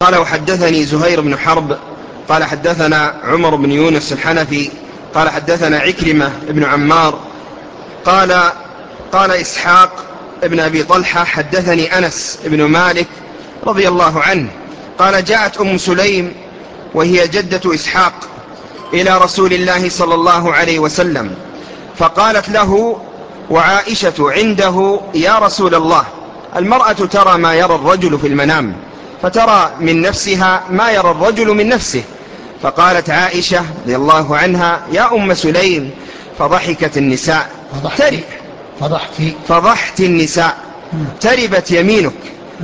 قال وحدثني زهير بن حرب قال حدثنا عمر بن يونس الحنفي قال حدثنا عكرمة بن عمار قال إسحاق ابن أبي طلحة حدثني أنس بن مالك رضي الله عنه قال جاءت أم سليم وهي جدة إسحاق إلى رسول الله صلى الله عليه وسلم فقالت له وعائشة عنده: يا رسول الله، المرأة ترى ما يرى الرجل في المنام، فترى من نفسها ما يرى الرجل من نفسه. فقالت عائشة رضي الله عنها: يا أم سليم، فضحكت النساء فضحت النساء تربت يمينك.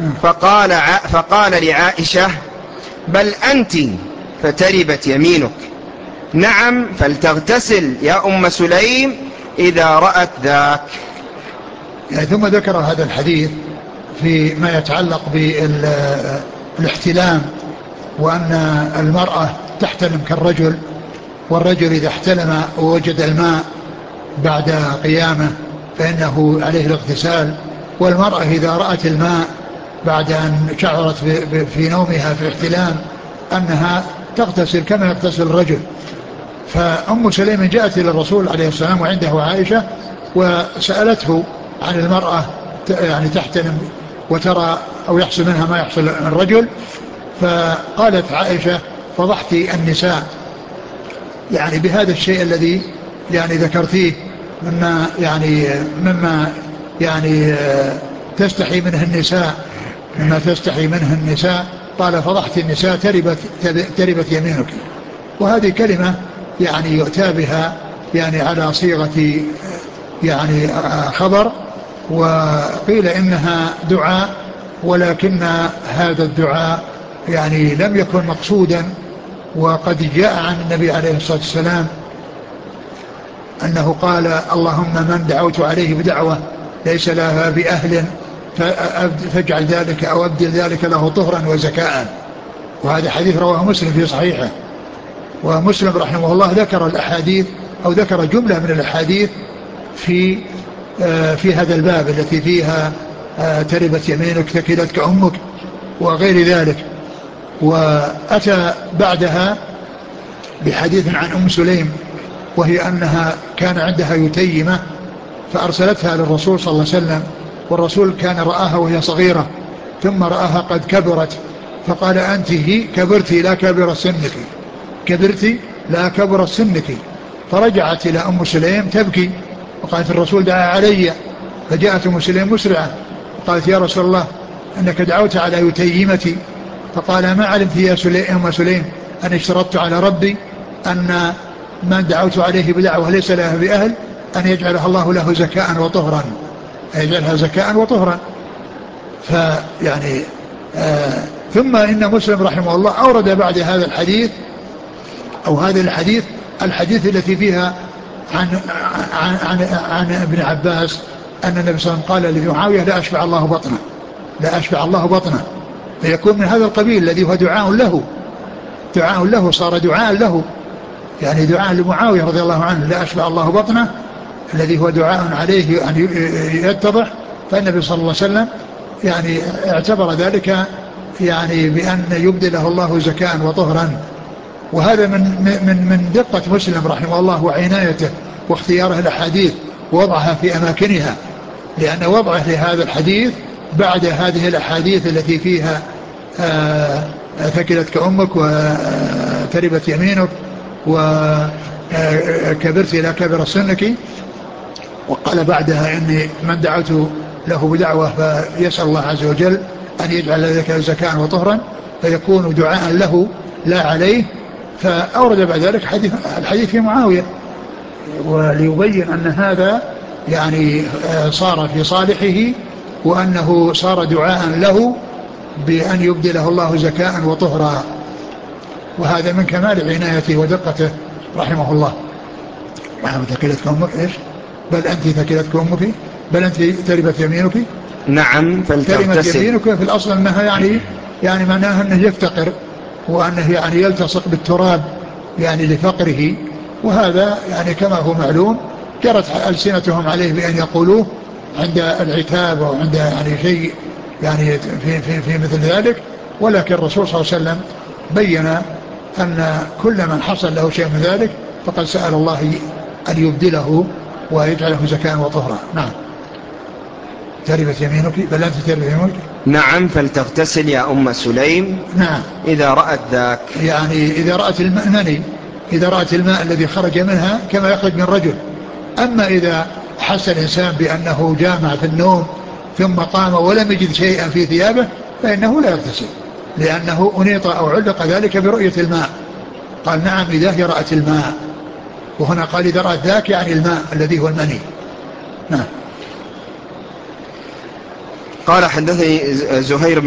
فقال لعائشة: بل أنت فتربت يمينك. نعم، فلتغتسل يا أم سليم إذا رأت ذاك. يعني ثم ذكر هذا الحديث فيما يتعلق بالاحتلام، وأن المرأة تحتلم كالرجل، والرجل إذا احتلم ووجد الماء بعد قيامه فإنه عليه الاغتسال، والمرأة إذا رأت الماء بعد أن شعرت في نومها في احتلام أنها تغتسل كما يغتسل الرجل. فأم سليم جاءت إلى الرسول عليه السلام وعنده عائشة وسألته عن المرأة يعني تحتلم وترى أو يحصل منها ما يحصل من الرجل، فقالت عائشة: فضحت النساء، يعني بهذا الشيء الذي يعني ذكرتيه مما يعني تستحي منه النساء، قال: فضحت النساء تربت يمينك. وهذه كلمة يعني يؤتى بها يعني على صيغة يعني خبر، وقيل إنها دعاء، ولكن هذا الدعاء يعني لم يكن مقصودا. وقد جاء عن النبي عليه الصلاة والسلام أنه قال: اللهم من دعوت عليه بدعوة ليس لها بأهل فاجعل ذلك أو أبدل ذلك له طهرا وزكاء. وهذا حديث رواه مسلم في صحيحه. ومسلم رحمه الله ذكر الأحاديث أو ذكر جملة من الأحاديث في هذا الباب التي فيها تربت يمينك ثكلتك أمك وغير ذلك. وأتى بعدها بحديث عن أم سليم، وهي أنها كان عندها يتيمة فأرسلتها للرسول صلى الله عليه وسلم، والرسول كان رآها وهي صغيرة ثم رآها قد كبرت، فقال: أنت كبرت لا كبر سنك. فرجعت إلى أم سليم تبكي وقالت: الرسول دعا علي. فجاءت أم سليم مسرعة وقالت: يا رسول الله، أنك دعوت على يتيمتي. فقال: ما علمت يا أم سليم أن اشترطت على ربي أن من دعوت عليه بدعوة ليس لها بأهل أن يجعلها الله له زكاء وطهرا، يجعلها زكاء وطهرا. فيعني ثم إن مسلم رحمه الله أورد بعد هذا الحديث أو هذا الحديث التي فيها عن ابن عباس أن النبي صلى الله عليه وسلم قال لمعاوية: لا أشبع الله بطنه. فيكون من هذا القبيل الذي هو دعاء له، صار دعاء له، يعني دعاء لمعاوية رضي الله عنه: لا أشبع الله بطنه، الذي هو دعاء عليه أن يتضح. فالنبي صلى الله عليه وسلم يعني اعتبر ذلك يعني بأن يبدله الله زكاء وطهرا. وهذا من دقة مسلم رحمه الله وعنايته واختياره الأحاديث ووضعها في أماكنها، لأن وضعه لهذا الحديث بعد هذه الأحاديث التي فيها ثكلتك أمك وتربت يمينك وكبرت إلى كبر سنك، وقال بعدها: إني من دعوت له بدعوة فيسأل الله عز وجل أن يجعل ذلك زكاء وطهرا، فيكون دعاء له لا عليه. فأورد بعد ذلك الحديث في معاوية، وليبين أن هذا يعني صار في صالحه، وأنه صار دعاء له بأن يبدله الله زكاء وطهرا. وهذا من كمال عنايته ودقته رحمه الله. ثكلتك أمك إيش؟ بل أنت ثكلتك أمك، بل أنت تربت يمينك. نعم، فلتغتسل. تربت يمينك في الأصل أنها يعني معناها أنه يفتقر، وأنه يعني يلتصق بالتراب يعني لفقره. وهذا يعني كما هو معلوم جرت ألسنتهم عليه بأن يقولوه عند العتاب أو عند يعني شيء يعني في مثل ذلك. ولكن الرسول صلى الله عليه وسلم بين أن كل من حصل له شيء من ذلك فقد سأل الله أن يبدله ويجعله زكاة وطهرا. نعم. تربت يمينك، بل أنت تربت يمينك. نعم. فلتغتسل يا أم سليم. نعم. إذا رأت ذاك، يعني إذا رأت الماء، إذا رأت الماء الذي خرج منها كما يخرج من رجل. أما إذا حس الإنسان بأنه جامع في النوم ثم قام ولم يجد شيئا في ثيابه فإنه لا يغتسل، لأنه أنيط أو علق ذلك برؤية الماء. قال نعم إذا هي رأت الماء، وهنا قال إذا رأت ذاك يعني الماء الذي هو المني. نعم. قال حدثني زهير